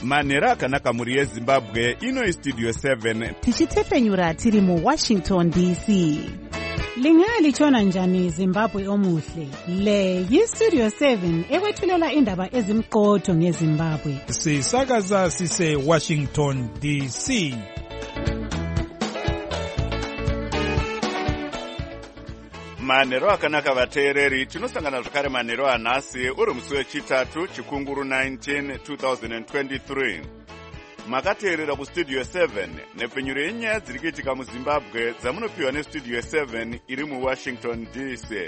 manhero akanaka mhuri yezimbabwe. Ino istudio 7 tichitefenyura tiri muWashington DC. Lingalitshona njani Zimbabwe omuhle? Le yistudio 7 ekwethulela indaba ezimqotho ngeZimbabwe. Sisakaza sise Washington DC. manhero akanaka vateereri, tinosangana zvakare manhero anhasi uri musi wechitatu chikunguru 19 2023. makateerera kustudio 7 nepfenyuro yenyaya dziri kuitika muzimbabwe dzamunopiwa nestudio 7 iri muwashington DC.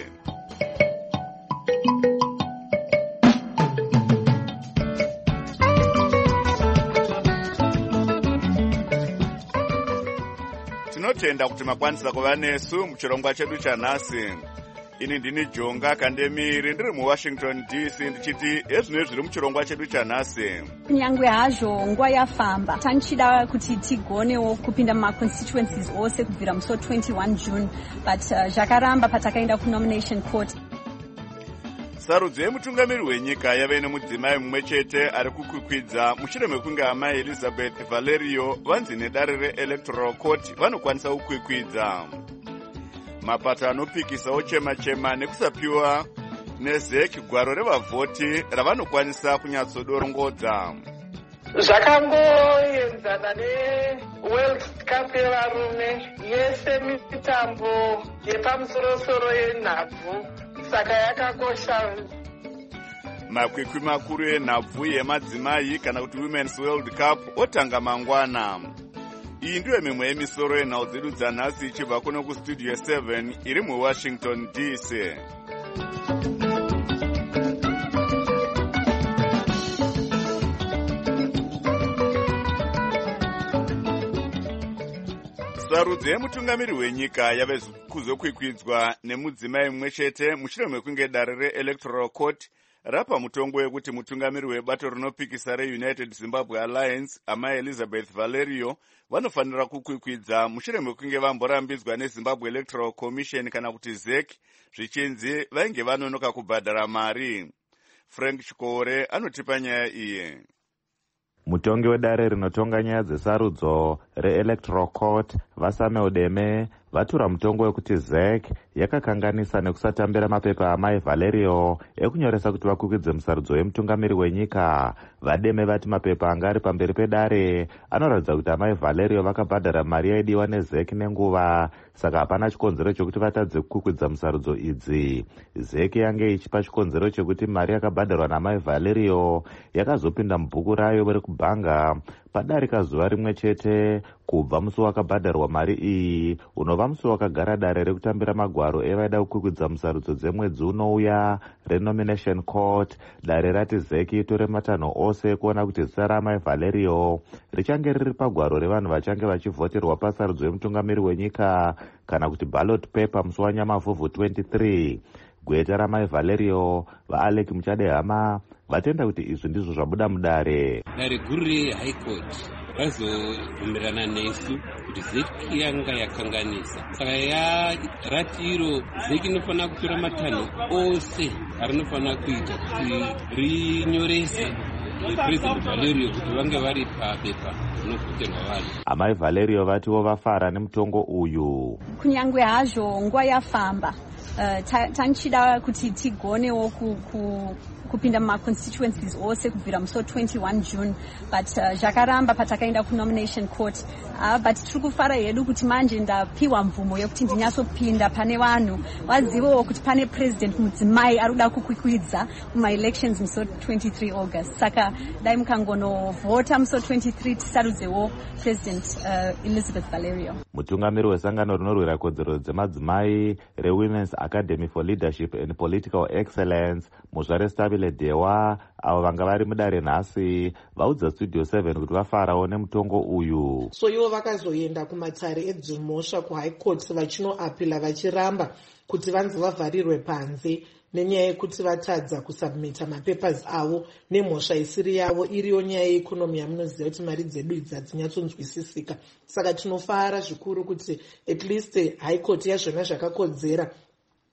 tinotenda kuti makwanisa kuva nesu muchirongwa chedu chanhasi. Ini ndini Jonga Kandemiri ndiri muWashington DC ndichiti ezvino zviri muchirongwa chedu chanhasi. Kunyangwe hazvo nguva yafamba, tanchida kuti tigonewo kupinda mumaconstituencies ose kubvira musi 21 June, but zvakaramba patakaenda kunomination court. Sarudzo yemutungamiri wenyika yave nemudzimai mumwe chete ari kukwikwidza mushure mekunge amai Elizabeth Valerio vanzi nedare reElectoral Court vanokwanisa kukwikwidza. Mapato anopikisawo chema-chema nekusapiwa neZEC gwaro revavhoti ravanokwanisa kunyatsodorongodza. Zvakangoenzana neWorld Cup yevarume yese mitambo yepamusorosoro yenhabvu, saka yakakosha. Makwikwi makuru enhabvu yemadzimai kana kuti Women's World Cup otanga mangwana. Iyi ndiyo mimwe yemisoro yenhau dzedu dzanhasi ichibva kuno kustudio 7 iri muWashington DC. Sarudzo yemutungamiri wenyika yave kuzokwikwidzwa nemudzimai mumwe chete mushure mekunge dare reElectoral Court rapa mutongo wekuti mutungamiri webato rinopikisa reUnited Zimbabwe Alliance amai Elizabeth Valerio vanofanira kukwikwidza mushure mekunge vamborambidzwa neZimbabwe Electoral Commission kana kuti ZEC zvichinzi vainge vanonoka kubhadhara mari. Frank Chikore anotipa nyaya iyi. Mutongi wedare rinotonga nyaya dzesarudzo reElectoral Court Vasamuel Deme vatura mutongo wekuti ZEC yakakanganisa nekusatambira mapepa amai Valerio ekunyoresa kuti vakwikwidze musarudzo yemutungamiri wenyika. Vademe vati mapepa anga ari pamberi pedare anoratidza kuti amai Valerio vakabhadhara mari yaidiwa neZEC nenguva, saka hapana chikonzero chekuti vatadze kukwikwidza musarudzo idzi. ZEC yange ichipa chikonzero chekuti mari yakabhadharwa namai Valerio yakazopinda mubhuku rayo rekubhanga padarika zuva rimwe chete kubva musi wakabhadharwa mari iyi unova musi wakagara dare rekutambira magwaro evaida kukwikwidza musarudzo dzemwedzi unouya renomination court. Dare rati ZEC itore matanho ose kuona kuti zita ramai Valerio richange riri pagwaro revanhu vachange vachivhoterwa pasarudzo yemutungamiri wenyika kana kuti ballot paper musi wanyamavhuvhu 23. Gweta ramai Valerio vaAlec Muchadehama vatenda kuti izvi ndizvo zvabuda mudare. Dare guru reHigh Court razobvumirana nesu kuti ZEC yanga yakanganisa, saka yarati iro ZEC inofanira kutora matanho ose arinofanira kuita kuti rinyorese President Valerio kuti vange vari papepa rinopfutirwa vanhu. Amai Valerio vatiwo vafara nemutongo uyu. Kunyangwe hazvo nguva yafamba, tanchida kuti tigonewo kupinda mumaconstituencies ose kubvira musi 21 June, but zvakaramba patakaenda kunomination court. But tiri kufara hedu kuti manje ndapiwa mvumo yekuti ndinyatsopinda pane vanhu vazivewo kuti pane president mudzimai ari kuda kukwikwidza mumaelections musi 23 August. Saka dai mukangonovhota musi 23 tisarudzewo president Elizabeth Valerio. Mutungamiri wesangano rinorwira kodzero dzemadzimai reWomen's Academy for Leadership and Political Excellence Muzvare Stabile Dewa avo vanga vari mudare nhasi vaudza studio 7 kuti vafarawo nemutongo uyu. So ivo vakazoenda kumatsare edzimhosva kuHigh Court vachinoapila vachiramba kuti vanzi vavharirwe panze nenyaya yekuti vatadza kusubmita mapapers avo nemhosva isiri yavo, iriyo nyaya yeikonomi yamunoziva kuti mari dzedu idzi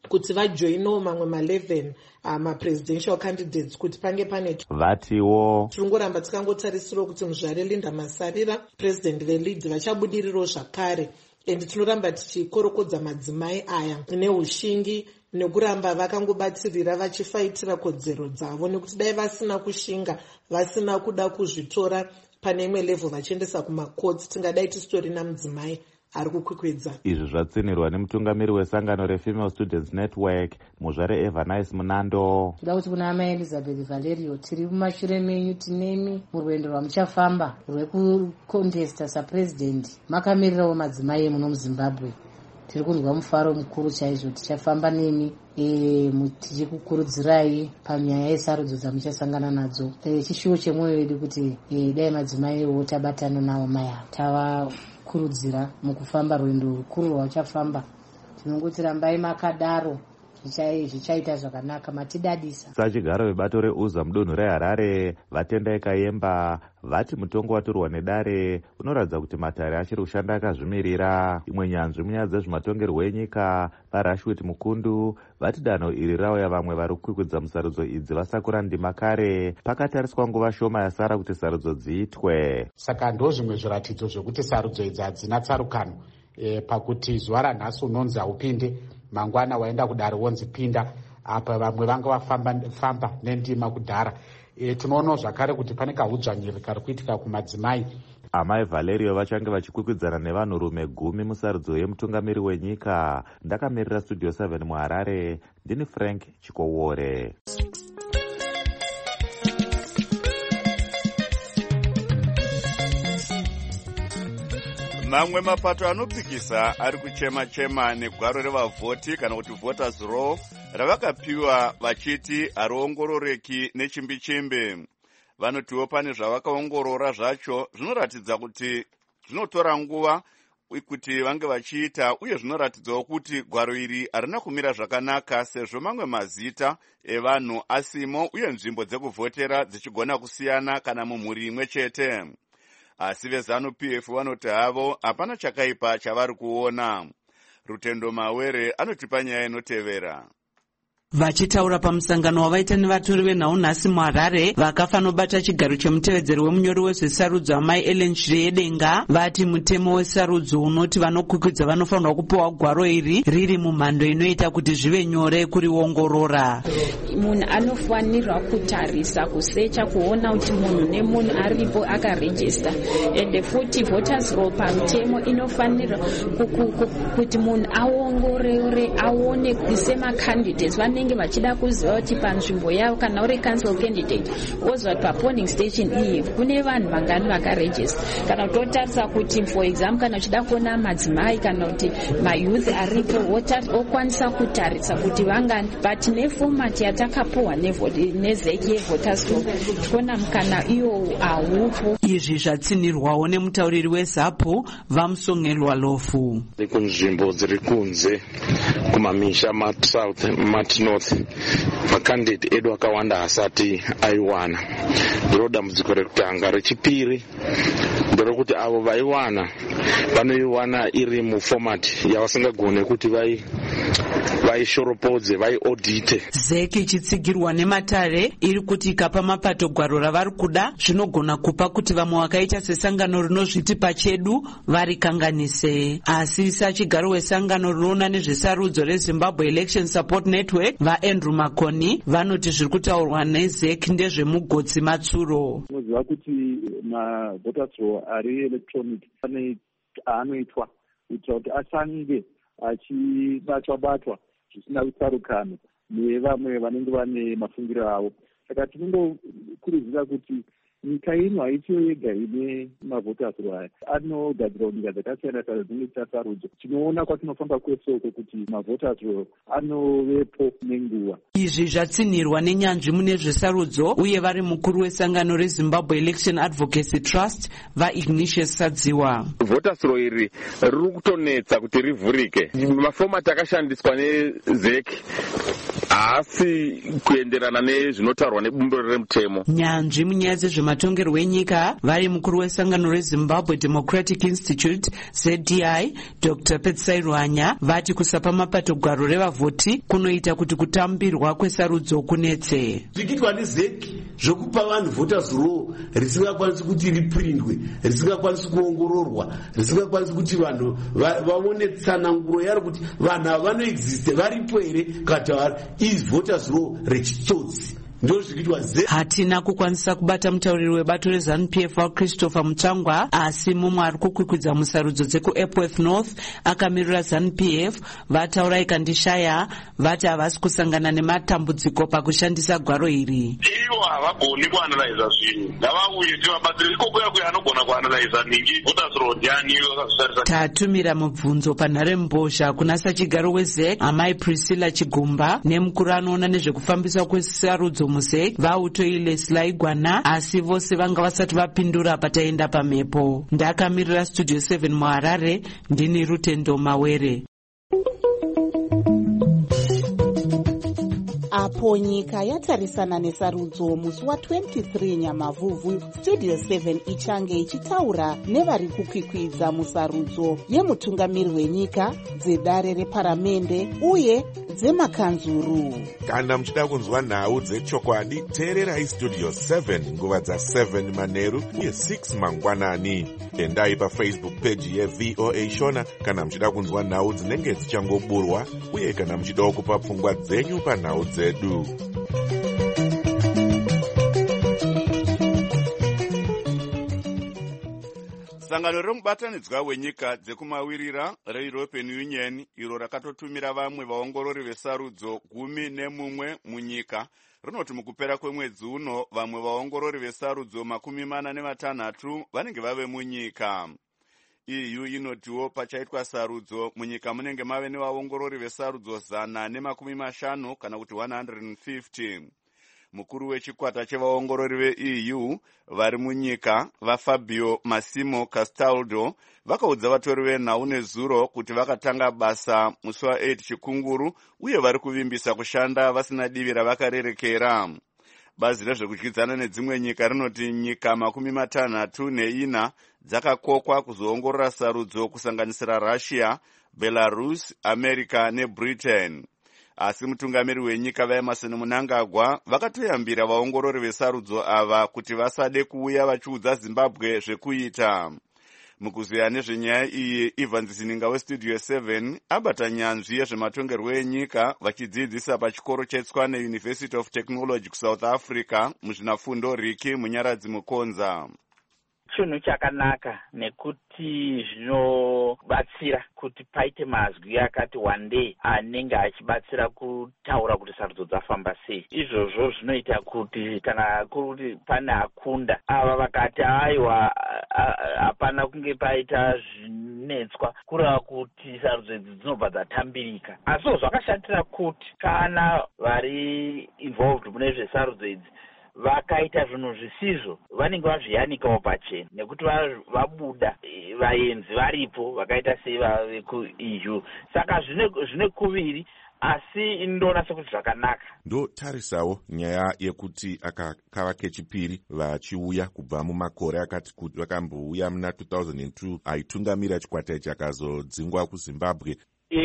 kuti vajoinawo mamwe ma11 mapresidential candidates kuti pange pane vatiwo tirongoramba tikangotarisirawo kuti muzvare Linda Masarira president veLead vachabudirirawo zvakare, and tinoramba tichikorokodza madzimai aya neushingi nekuramba vakangobatsirira vachifaitira kodzero dzavo, nekuti dai vasina kushinga, vasina kuda kuzvitora pane imwe level vachiendesa kumakotsi, tingadai tisitorina mudzimai ari kukwikwidza. Izvi zvatsinirwa nemutungamiri wesangano reFemale Students Network muzvare Evanice Munando. Ndoda kuti kuna Amai Elizabeth Valerio, tiri mumashure menyu, tinemi murwendo rwamuchafamba rwekukontesta sapresident. Makamirirawo madzimai emuno muZimbabwe. Tiri kunzwa mufaro mukuru chaizvo, tichafamba nemi tichikukurudzirai panyaya yesarudzo dzamuchasangana nadzo. Chishuwo chemwoyo wedu kuti dai madzimaiwo tabatana nawo maya tavakurudzira mukufamba rwendo rukuru rwachafamba. Tinongoti rambai makadaro, zvichaita zvakanaka, matidadisa. Sachigaro vebato reUZA mudunhu reHarare vatendai Kayemba vati mutongo watorwa nedare unoratidza kuti matare achiri kushanda akazvimirira. Imwe nyanzvi munyaya dzezvematongerwo enyika vaRashwit Mukundu vati danho iri rauya vamwe vari kukwikwidza musarudzo idzi vasakura ndima kare, pakatariswa nguva shoma yasara kuti sarudzo dziitwe. Saka ndozvimwe zviratidzo zvekuti sarudzo idzi hadzina tsarukano, pakuti zuva ranhasi unonzi haupinde, mangwana waenda kudare wonzi pinda, apa vamwe vanga vafamba nendima kudhara. Tinoona zvakare kuti pane kahudzvanyiri kari kuitika kumadzimai. Amai Valerio vachange vachikwikwidzana nevanhurume 10 musarudzo yemutungamiri wenyika. Ndakamirira Studio 7 muHarare, ndini Frank Chikowore. Mamwe mapato anopikisa ari kuchema-chema negwaro revavhoti kana kuti voters roll ravakapiwa vachiti hariongororeki nechimbi-chimbi. Vanotiwo pane zvavakaongorora zvacho zvinoratidza kuti zvinotora nguva kuti vange vachiita, uye zvinoratidzawo kuti gwaro iri harina kumira zvakanaka sezvo mamwe mazita evanhu asimo uye nzvimbo dzekuvhotera dzichigona kusiyana kana mumhuri imwe chete. Asi veZANU-PF vanoti havo hapana chakaipa chavari kuona. Rutendo Mawere anotipa nyaya inotevera. Vachitaura pamusangano wavaita nevatori venhau nhasi muHarare vakafanobata chigaro chemutevedzeri wemunyori wezvesarudzo Amai Ellen Shiryedenga vati mutemo wesarudzo unoti vanokwikwidza vanofanirwa kupiwa gwaro iri riri mumhando inoita kuti zvive nyore kuriongorora. Munhu anofanirwa kutarisa kusecha kuona kuti munhu nemunhu aripo akarejista, ende futi voters roll pamutemo inofanirwa kuti munhu aongorore aone semacandidates vanenge vachida kuziva kuti panzvimbo yavo kana uri council candidate wozva kuti papolling station iyi kune vanhu vangani vakarejista. Kana kutotarisa kuti for example kana uchida kuona madzimai kana kuti mayouth aripo okwanisa kutarisa kuti vangani, but neformat yatakapuwa nezeki yevoters roll tikuona mukana iyo haupo. Izvi zvatsinirwawo nemutauriri weZAPU Vamusongelwa Lofu. Kunzvimbo dziri kunze kumamisha maSouth maTnorth makandidate edu akawanda asati aiwana. Ndiro dambudziko rekutanga. Rechipiri nderekuti avo vaiwana vanoiwana iri muformat yavasingagone kuti vaishoropodze vaiaudite. ZEC ichitsigirwa nematare iri kuti ikapa mapato gwaro ravari kuda zvinogona kupa kuti vamwe vakaita sesangano rinozviti pachedu varikanganise. Asi sachigaro wesangano rinoona nezvesarudzo reZimbabwe Election Support Network vaAndrew Makoni vanoti zviri kutaurwa neZEC ndezvemugotsi matsuro. Unoziva kuti mavoters roll ari electronic ane anoitwa kuitira kuti asange achibatwa zvisina kutsarukano nevamwe vanenge vane mafungiro avo. Saka tinongokurudzira kuti nyika ino haisiyo yega ine mavhoters roll aya, anogadzira nyika dzakasiyana siyana dzinoita sarudzo. Tinoona kwatinofamba kwesoko kuti mavhoters roll anovepo nenguva. Izvi zvatsinirwa nenyanzvi mune zvesarudzo uye vari mukuru wesangano reZimbabwe Election Advocacy Trust vaIgnatius Sadziwa. Voters roll iri riri kutonetsa kuti rivhurike. Mafomati akashandiswa neZEC haasi kuenderana nezvinotaurwa nebumbiro remutemo. Nyanzvi munyaya dzezvematongerwo enyika vari mukuru wesangano reZimbabwe Democratic Institute ZDI Dr. Petsai Rwanya vati kusapa mapato gwaro revavhoti kunoita kuti kutambirwa kwesarudzo kunetse. Zvikiitwa neZEC zvokupa vanhu voters roll risingakwanisi kuti ripurindwe, risingakwanisi kuongororwa, risingakwanisi kuti vanhu vaone tsananguro yaro kuti vanhu ava vanoexiste varipo here kana is voters roll rechitsotsi. Hatina kukwanisa kubata mutauriri webato reZANU-PF Christopher Mutsvangwa, asi mumwe ari kukwikwidza musarudzo dzekuEpworth North akamirira ZANU-PF vataura ikandishaya vati havasi kusangana nematambudziko pakushandisa gwaro iri. Ivo havagoni kuanalaiza zvinhu, ngavauye tivabatsire ikokuya kuya anogona kuanalaiza ningi voters roll yani vakazvisarisa. Tatumira mubvunzo panharembozha kuna sachigaro weZEC amai Priscilla Chigumba nemukuru anoona nezvekufambiswa kwesarudzo muZEC vautoile Silaigwana, asi vose vanga vasati vapindura pataenda pamhepo. Ndakamirira Studio 7 muHarare, ndini Rutendo Mawere. Apo nyika yatarisana nesarudzo musi wa23 Nyamavhuvhu, Studio 7 ichange ichitaura nevari kukwikwidza musarudzo yemutungamiri wenyika, dzedare reparamende uye dzemakanzuru. Kana muchida kunzwa nhau dzechokwadi, teererai Studio 7 nguva dza7 manheru uye 6 mangwanani. Endai paFacebook page yeVOA Shona kana muchida kunzwa nhau dzinenge dzichangoburwa uye kana muchida kupa pfungwa dzenyu panhau dzedu. Sangano remubatanidzwa wenyika dzekumawirira reEuropean Union iro rakatotumira vamwe vaongorori vesarudzo 11 munyika rinoti mukupera kwemwedzi uno vamwe vaongorori vesarudzo 46 vanenge vave munyika. EU inotiwo pachaitwa sarudzo munyika munenge mave nevaongorori vesarudzo 150 kana kuti 150. Mukuru wechikwata chevaongorori veEU vari munyika vaFabio Massimo Castaldo vakaudza vatori venhau nezuro kuti vakatanga basa musi wa8 Chikunguru uye vari kuvimbisa kushanda vasina divi ravakarerekera. Bazi rezvekudyidzana nedzimwe nyika rinoti nyika 64 dzakakokwa kuzoongorora sarudzo kusanganisira Russia, Belarus, America neBritain. Asi mutungamiri wenyika vaEmerson Mnangagwa vakatoyambira vaongorori vesarudzo ava kuti vasade kuuya vachiudza Zimbabwe zvekuita. Mukuziya nezvenyaya iyi, Evans Zininga weStudio 7 abata nyanzvi yezvematongerwo enyika vachidzidzisa pachikoro cheTswane University of Technology kuSouth Africa muzvinafundo Riki Munyaradzi Mukonza. Chinhu chakanaka nekuti zvinobatsira kuti paite mazwi akati one day anenge achibatsira kutaura kuti sarudzo dzafamba sei. Izvozvo zvinoita kuti kana kuti pane akunda ava vakati aiwa hapana kunge paita zvinetswa kureva kuti sarudzo idzi dzinobva dzatambirika. Asiwo zvakashatira kuti kana vari involved mune zvesarudzo idzi vakaita zvinhu zvisizvo vanenge vazviyanikawo pachena nekuti vabuda vaenzi varipo vakaita sei vekuEU. Saka zvine kuviri, asi indoona sekuti zvakanaka. Ndotarisawo nyaya yekuti akakava kechipiri vachiuya kubva mumakore akati kuti vakambouya muna 2002 aitungamira chikwata ichi akazodzingwa kuZimbabwe.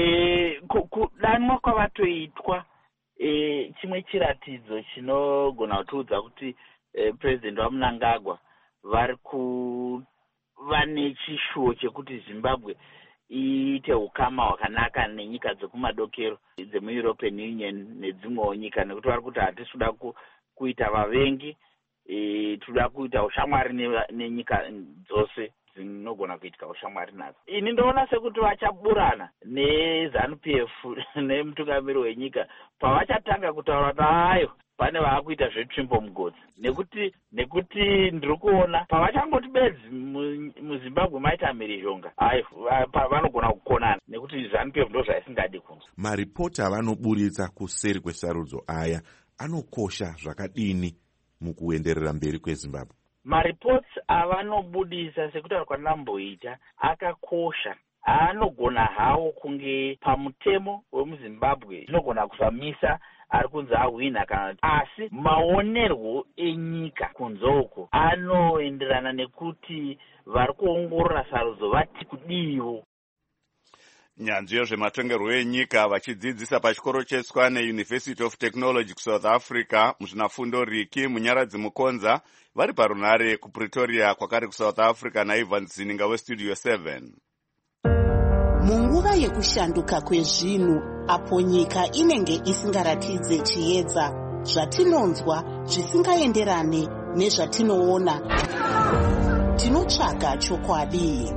Kudanwa kwavatoitwa chimwe chiratidzo chinogona kutiudza kuti President waMnangagwa vari kuva nechishuwo chekuti Zimbabwe iite ukama hwakanaka nenyika dzekumadokero dzemuEuropean Union nedzimwewo nyika, nekuti vari kuti hatisi kuda kuita vavengi, toda kuita ushamwari nenyika dzose dzinogona kuitika ushamwari nadzo. Ini ndoona sekuti vachaburana neZANU-PF nemutungamiri wenyika pavachatanga kutaura nayo pane vaakuita zvetsvimbo mugodzi, nekuti ndiri kuona pavachangoti bedzi muZimbabwe maita mhirizhonga ayo vanogona kukonana, nekuti ZANU-PF ndo zvaisingadi kunzwa. Maripoti avanoburitsa kuseri kwesarudzo aya anokosha zvakadini mukuenderera mberi kweZimbabwe? Maripoti avanobudisa sekutaura kwandamboita akakosha. Anogona hawo kunge pamutemo wemuZimbabwe zvinogona kufamisa ari kunzi ahwina kana asi maonerwo enyika kunze uko anoenderana nekuti vari kuongorora sarudzo vati kudiiwo. Nyanzvi yezvematongerwo enyika vachidzidzisa pachikoro cheSwane University of Technology kuSouth Africa muzvinafundo Riki Munyaradzi Mukonza vari parunare kuPretoria kwakari kuSouth Africa naIvan Zininga weStudio 7. Munguva yekushanduka kwezvinhu apo nyika inenge isingaratidze chiedza zvatinonzwa zvisingaenderane nezvatinoona, tinotsvaga chokwadi.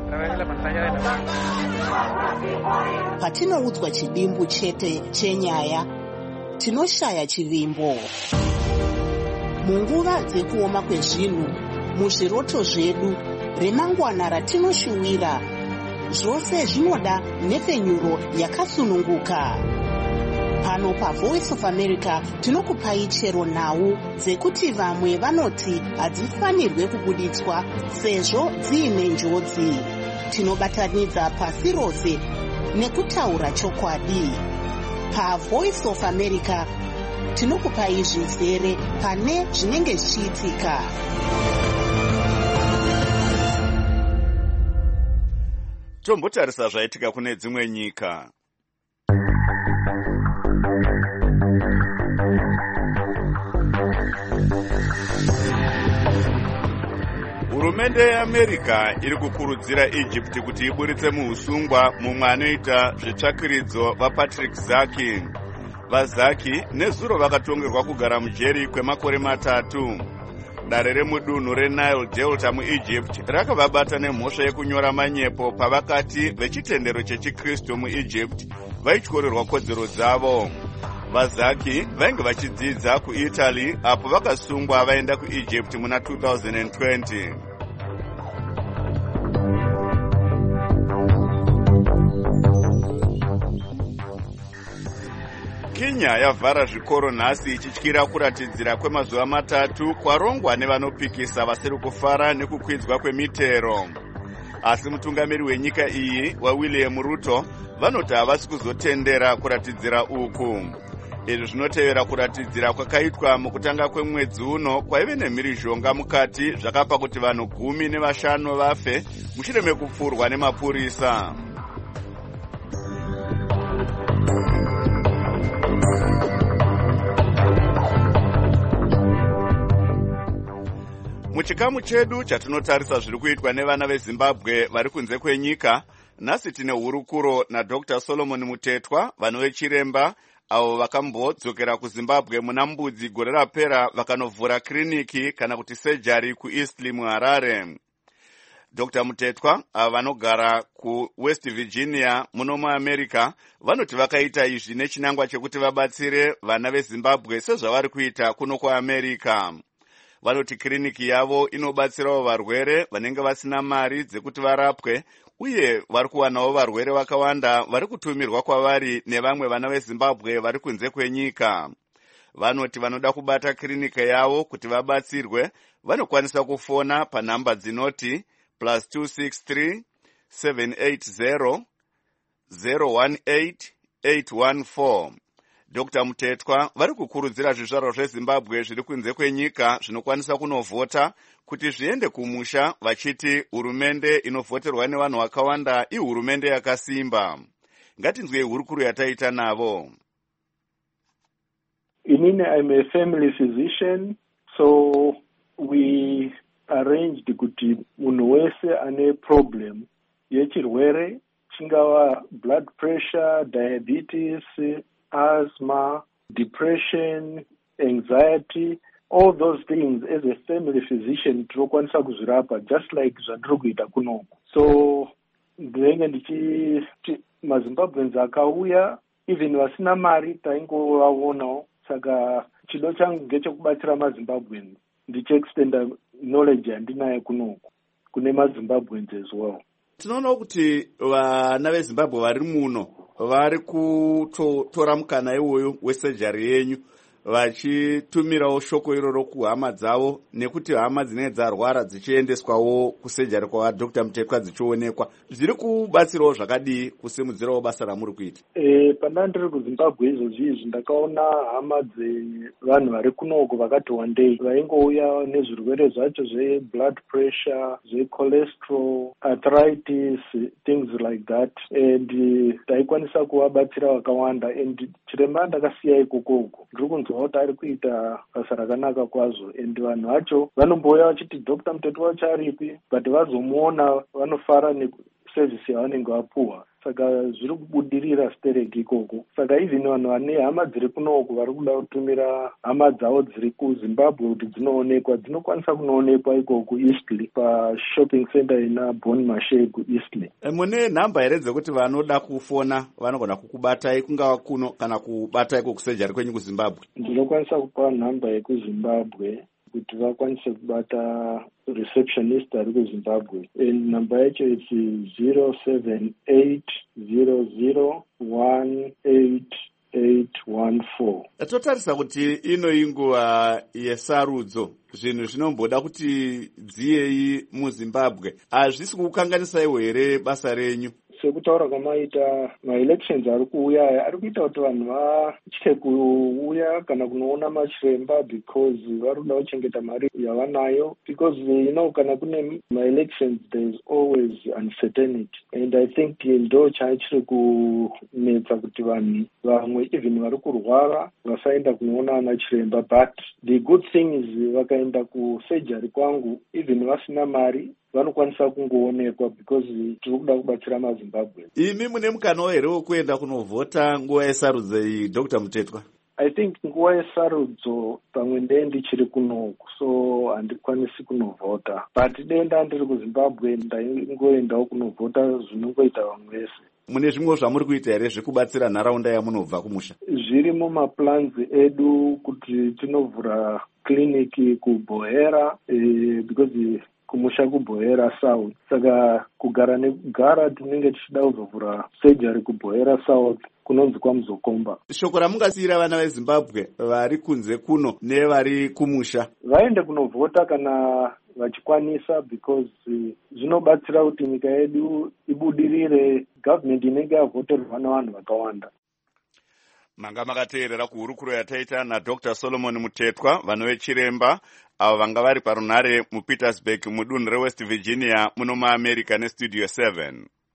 Patinoudzwa chidimbu chete chenyaya, tinoshaya chivimbo. Munguva dzekuoma kwezvinhu, muzviroto zvedu, remangwana ratinoshuwira, zvose zvinoda nhefenyuro yakasununguka. Pano paVoice of America tinokupai chero nhau dzekuti vamwe vanoti hadzifanirwe kubuditswa sezvo dziine njodzi. Tinobatanidza pasi rose nekutaura chokwadi. PaVoice of America tinokupai zvizere pane zvinenge zvichiitika. Tombotarisa zvaitika kune dzimwe nyika. Hurumende yeAmerica iri kukurudzira Egypt kuti iburitse muusungwa mumwe anoita zvetsvakiridzo vaPatrick Zaki. VaZaki nezuro vakatongerwa kugara mujeri kwemakore 3. Dare remudunhu reNile Delta muEgypt rakavabata nemhosva yekunyora manyepo pavakati vechitendero chechikristu muEgypt vaityorerwa kodzero dzavo. VaZaki vainge vachidzidza kuItaly apo vakasungwa vaenda kuEgypt muna 2020. Kenya yavhara zvikoro nhasi ichityira kuratidzira kwemazuva 3 kwarongwa nevanopikisa vasiri kufara nekukwidzwa kwemitero. Asi mutungamiri wenyika iyi waWilliam Ruto vanoti havasi kuzotendera kuratidzira uku. Izvi zvinotevera kuratidzira kwakaitwa mukutanga kwemwedzi uno kwaive nemhirizhonga mukati zvakapa kuti vanhu 15 vafe mushure mekupfurwa nemapurisa. Muchikamu chedu chatinotarisa zviri kuitwa nevana veZimbabwe vari kunze kwenyika, nhasi tine hurukuro naDr. Solomon Mutetwa, vanhu vechiremba avo vakambodzokera kuZimbabwe muna Mbudzi gore rapera vakanovhura kiriniki kana kuti sejari kuEastleigh muHarare. Dr. Mutetwa ava vanogara kuWest Virginia muno muAmerica vanoti vakaita izvi nechinangwa chekuti vabatsire vana veZimbabwe sezvavari kuita kuno kuAmerica. Vanoti kiriniki yavo inobatsirawo varwere vanenge vasina mari dzekuti varapwe, uye vari kuwanawo varwere vakawanda vari kutumirwa kwavari nevamwe vana veZimbabwe vari kunze kwenyika. Vanoti vanoda kubata kiriniki yavo kuti vabatsirwe vanokwanisa kufona panhamba dzinoti +263 780 018 814. Dr. Mutetwa vari kukurudzira zvizvarwa zveZimbabwe zviri kunze kwenyika zvinokwanisa kunovhota kuti zviende kumusha, vachiti hurumende inovhoterwa nevanhu vakawanda ihurumende yakasimba. Ngatinzwei hurukuro yataita navo. Inini, I'm a family physician, so we arranged kuti munhu wese ane problem yechirwere chingava blood pressure, diabetes, asthma, depression, anxiety, all those things as a family physician tinokwanisa kuzvirapa just like zvandiri kuita kunoku. So ndinenge ndichiti maZimbabweans akauya even vasina mari taingovaonawo, saka chido changu ngechekubatsira maZimbabweans ndichiextenda knowledge yandinayo kunoku kune maZimbabweans as well. Tinoona kuti vana veZimbabwe vari muno vari kutora mukana iwoyo wesejari yenyu. vachitumirawo shoko iroro kuhama dzavo, nekuti hama dzinenge dzarwara dzichiendeswawo kusejari kwaDr. Mutetwa dzichionekwa. Zviri kubatsirawo zvakadii kusimudzirawo basa ramuri kuita? Pandanga ndiri kuZimbabwe izvozvi ndakaona hama dzevanhu vari kunoko vakati wandei vaingouya nezvirwere zvacho zveblood pressure, zvecholesterol, arthritis, things like that, and taikwanisa kuvabatsira vakawanda. And chiremba ndakasiya ikoko ndiri kunzwa kuti ari kuita basa rakanaka kwazvo, and vanhu vacho vanombouya vachiti Dr. Mutetwa wacho aripi, but vazomuona vanofara neservice yavanenge vapuhwa. Saka zviri kubudirira stereki ikoko. Saka even vanhu vane hama dziri kunoko vari kuda kutumira hama dzavo dziri kuZimbabwe kuti dzinoonekwa, dzinokwanisa kunoonekwa ikoko Eastleigh pashopping center ina Bon Marché kuEastleigh. Mune nhamba here dzekuti vanoda kufona vanogona kukubatai kungava kuno kana kubatai kusejari kwenyu kuZimbabwe? Ndinokwanisa kupa nhamba yekuZimbabwe kuti vakwanise kubata receptionist ari kuZimbabwe. Nhamba yacho isi 07800188814. Totarisa kuti ino inguva yesarudzo, zvinhu zvinomboda kuti dziyei muZimbabwe. Hazvisi kukanganisaiwo here basa renyu? Sekutaura kwamaita maelections ari kuuya ari kuita kuti vanhu vatye kuuya kana kunoona machiremba because vari kuda kuchengeta mari yavanayo, because kana kune maelections there is always uncertainty, and I think ndo chachiri kunetsa kuti vanhu vamwe even vari kurwara vasaenda kunoona ana chiremba. But the good thing is vakaenda kusejari kwangu even vasina mari vanokwanisa kungoonekwa because tiri kuda kubatsira maZimbabwe. Imi mune mukana here wekuenda kunovhota nguva yesarudzo iyi, Dr. Mutetwa? I think nguva yesarudzo pamwe ndichiri kunoko, so handikwanisi kunovhota, but denda ndiri kuZimbabwe ndaingoendawo kunovhota zvinongoita vamwe vese. Mune zvimwe zvamuri kuita here zvekubatsira nharaunda yamunobva kumusha? Zviri mumaplans edu kuti tinovhura kliniki kuBohera, because kumusha kuBohera South. Saka kugara nekugara tinenge tichida kuzovhura surgery kuBohera South kunonzi kwaMuzokomba. Shoko ramungasiyira vana veZimbabwe vari kunze kuno nevari kumusha? Vaende kunovhota kana vachikwanisa, because zvinobatsira kuti nyika yedu ibudirire, government inenge yavhoterwa navanhu vakawanda. Manga makateerera kuhurukuro yataita naDr. Solomon Mutetwa, vanhu vechiremba avo vanga vari parunhare muPetersburg mudunhu reWest Virginia muno muAmerica neStudio 7.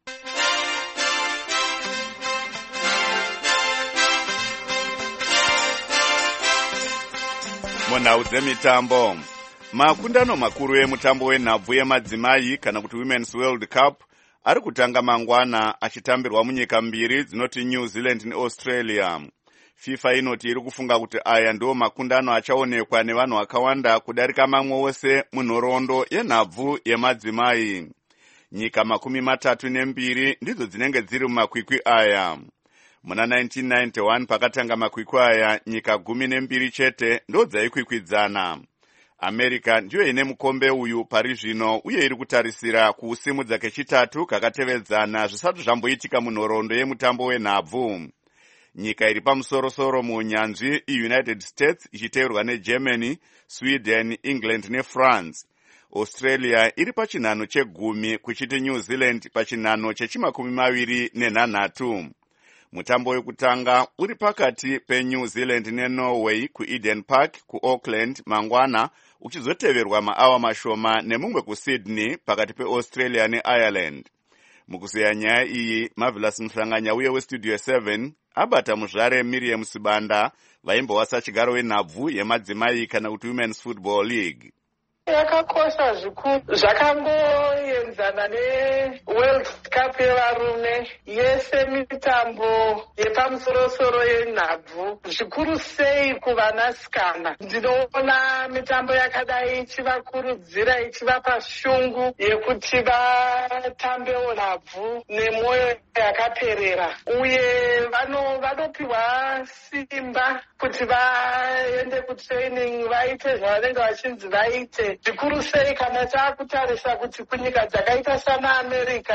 Munhau dzemitambo, makundano makuru emutambo wenhabvu yemadzimai kana kuti Women's World Cup ari kutanga mangwana achitambirwa munyika mbiri dzinoti New Zealand neAustralia. FIFA inoti iri kufunga kuti aya ndiwo makundano achaonekwa nevanhu vakawanda kudarika mamwe ose munhoroondo yenhabvu yemadzimai. Nyika 32 ndidzo dzinenge dziri mumakwikwi aya. Muna 1991 pakatanga makwikwi aya, nyika 12 chete ndo dzaikwikwidzana. America ndiyo ine mukombe uyu pari zvino uye iri kutarisira kuusimudza kechitatu kakatevedzana zvisati zvamboitika munhoroondo yemutambo wenhabvu. Nyika iri pamusoro-soro muunyanzvi iUnited States ichiteverwa neGermany, Sweden, England neFrance. Australia iri pachinhano che10 kuchiti New Zealand pachinhano che23. Mutambo wekutanga uri pakati peNew Zealand neNorway kuEden Park kuAuckland mangwana, uchizoteverwa maawa mashoma nemumwe kuSydney pakati peAustralia neIreland. Mukuzeya nyaya iyi, Marvelous Mhlanganya uye weStudio 7 abata muzvare Miriam Sibanda vaimbowasa chigaro wenhabvu yemadzimai kana kuti Women's Football League. Yakakosha zvikuru, zvakangoenzana neWorld Cup yevarume, yese mitambo yepamusoro-soro yenhabvu, zvikuru sei kuvanasikana. Ndinoona mitambo yakadai ichivakurudzira, ichivapa shungu yekuti vatambewo nhabvu nemwoyo yakaperera, uye vanopiwa simba kuti vaende kutraining, vaite zvavanenge vachinzi vaite. Zvikuru sei kana taakutarisa kuti kunyika dzakaita sana America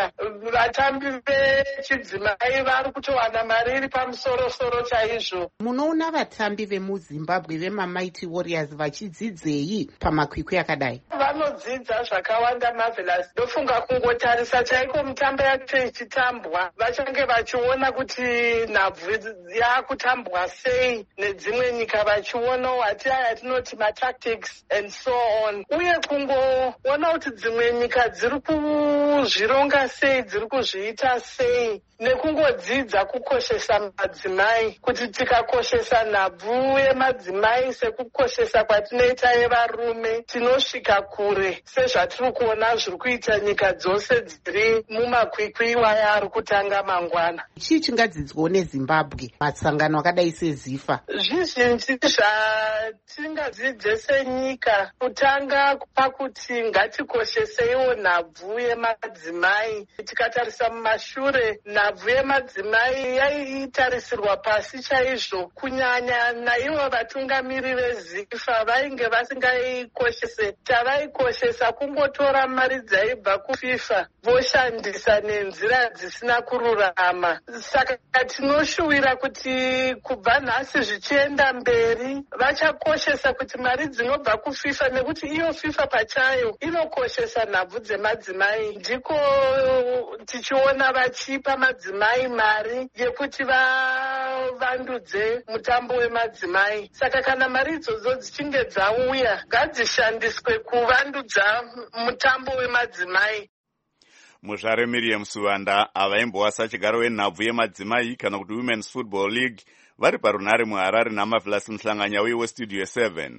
vatambi vechidzimai vari kutowana mari iri pamusoro-soro chaizvo. Munoona vatambi vemuZimbabwe vemaMighty Warriors vachidzidzei pamakwikwi akadai? Vanodzidza zvakawanda Marvelous. Ndofunga kungotarisa chaiko mitambo yacho ichitambwa, vachange vachiona kuti nhabvu yakutambwa sei nedzimwe nyika, vachiona wati aya tinoti matactics and so on, uye kungoona kuti dzimwe nyika dziri kuzvironga sei, dziri kuzviita sei, nekungodzidza kukoshesa madzimai, kuti tikakoshesa nhabvu yemadzimai sekukoshesa kwatinoita yevarume tinosvika kure, sezvatiri kuona zviri kuita nyika dzose dziri mumakwikwi waya ari kutanga mangwana. Chii chingadzidzwawo neZimbabwe matsangano akadai seZIFA? Zvizhinji zvatingadzidze senyika, kutanga pakuti ngatikoshesewo nhabvu yemadzimai. Tikatarisa mumashure, nhabvu yemadzimai yaitarisirwa pasi chaizvo, kunyanya naivo vatungamiri veZIFA vainge vasingaikoshese. Tavaikoshesa kungotora mari dzaibva kuFIFA voshandisa nenzira dzisina kururama. Saka tinoshuwira kuti kubva nhasi zvichienda mberi vachakoshesa kuti mari dzinobva kuFIFA, nekuti iyo FIFA pachayo inokoshesa nhabvu dzemadzimai. Ndiko tichiona vachipa madzimai mari yekuti vavandudze mutambo wemadzimai. Saka kana mari idzodzo dzichinge dzauya, ngadzishandiswe kuvandudza mutambo wemadzimai. Muzvare Miriam Suvanda avaimbowasa chigaro wenhabvu yemadzimai kana kuti Women's Football League vari parunhare muHarare naMarvelous Muhlanganya weStudio 7.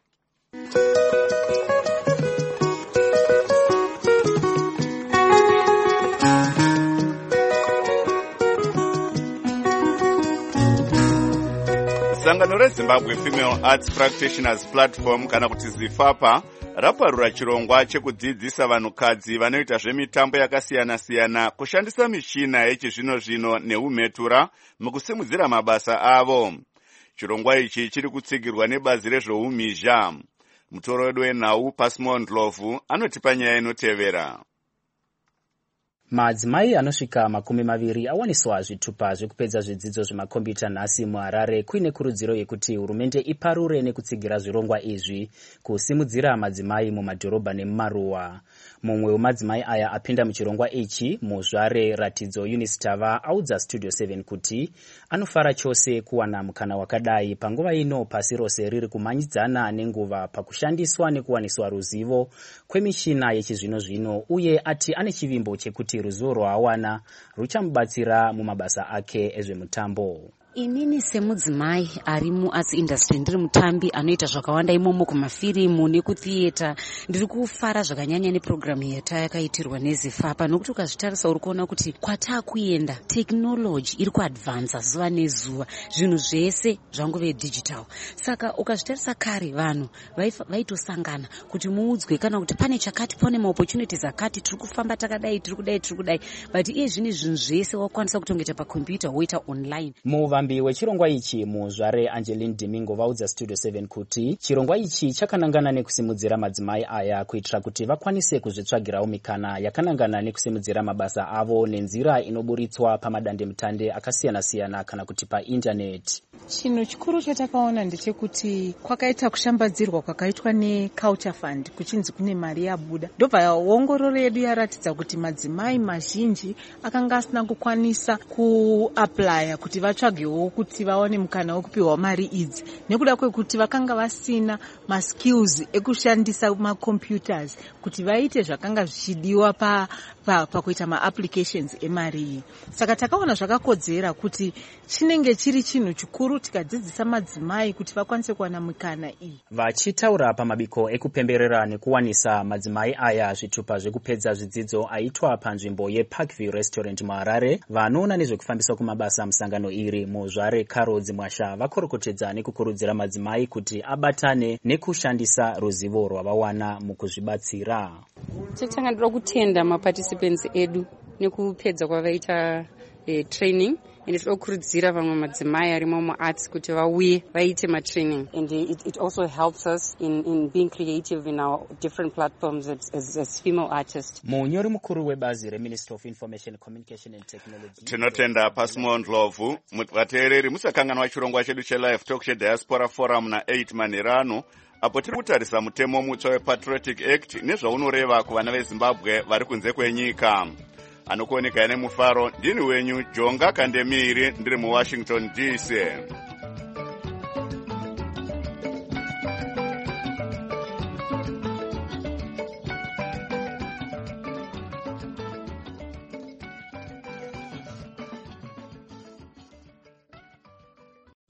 Sangano reZimbabwe Female Arts Practitioners Platform kana kuti ZIFAPA raparura chirongwa chekudzidzisa vanhukadzi vanoita zvemitambo yakasiyana-siyana kushandisa michina yechizvino-zvino neumhetura mukusimudzira mabasa avo. Chirongwa ichi chiri kutsigirwa nebazi rezvoumhizha. Mutoro wedu wenhau Pasmo Ndlovu anotipa nyaya inotevera. Madzimai anosvika 20 awaniswa zvitupa zvekupedza zvidzidzo zvemakombiyuta nhasi muHarare kuine kurudziro yekuti hurumende iparure nekutsigira zvirongwa izvi kusimudzira madzimai mumadhorobha nemumaruwa. Mumwe wemadzimai aya apinda muchirongwa ichi, muzvare Ratidzo Eunice Tava, audza Studio 7 kuti anofara chose kuwana mukana wakadai panguva ino pasi rose riri kumanyidzana nenguva pakushandiswa nekuwaniswa ruzivo kwemichina yechizvino-zvino, uye ati ane chivimbo chekuti ruzivo rwaawana ruchamubatsira mumabasa ake ezvemutambo. Inini semudzimai ari muarts industry, ndiri mutambi anoita zvakawanda imomo kumafirimu nekuthieta, ndiri kufara zvakanyanya nepurogiramu yatayakaitirwa neZIFAPA, nokuti ukazvitarisa uri kuona kuti kwatakuenda tekinoloji iri kuadvanza zuva nezuva, zvinhu zvese zvangove digital. Saka ukazvitarisa kare vanhu vaitosangana kuti muudzwe kana kuti pane chakati, pane maopportunities akati, tiri kufamba takadai, tiri kudai, but iye zvini zvinhu zvese wakwanisa kutongeta pakombiyuta woita online. Muvambi wechirongwa ichi, muzvare Angeline Domingo, vaudza Studio 7 kuti chirongwa ichi chakanangana nekusimudzira madzimai aya kuitira kuti vakwanise kuzvitsvagirawo mikana yakanangana nekusimudzira mabasa avo nenzira inoburitswa pamadandemutande akasiyana-siyana kana kuti paindaneti. Chinhu chikuru chatakaona ndechekuti kwakaita kushambadzirwa kwakaitwa neCulture Fund, kuchinzi kune mari yabuda. Ndobva ongororo yedu yaratidza kuti madzimai mazhinji akanga asina kukwanisa kuaplya kuti vatsvagewo kuti vaone mukana wekupiwa mari idzi, nekuda kwekuti vakanga vasina maskills ekushandisa macomputers kuti vaite zvakanga zvichidiwa pakuita maapplications emari iyi. Saka takaona zvakakodzera kuti chinenge chiri chinhu chikuru tikadzidzisa madzimai kuti vakwanise kuwana mikana iyi. Vachitaura pamabiko ekupemberera nekuwanisa madzimai aya zvitupa zvekupedza zvidzidzo aitwa panzvimbo yeParkview Restaurant muHarare, vanoona nezvekufambiswa kumabasa musangano iri, muzvare Carol Mwasha, vakorokotedza nekukurudzira madzimai kuti abatane nekushandisa ruzivo rwavawana mukuzvibatsira. Tinoda kutenda maparticipants edu nekupedza kwavaita training and tinokurudzira vamwe madzimai arimo muarts kuti vauye vaite matraining, and it also helps us in being creative in our different platforms as female artists. munyori mukuru webazi reministry of information communication and technology tinotenda Pasmo Ndlovu. Vateereri musakanganwa chirongwa chedu chelive talk chediaspora forum na8 manherano apo tiri kutarisa mutemo mutsva wepatriotic act nezvaunoreva kuvana vezimbabwe vari kunze kwenyika. Anokuoneka nemufaro ndini wenyu Jonga Kandemiri ndiri muWashington DC.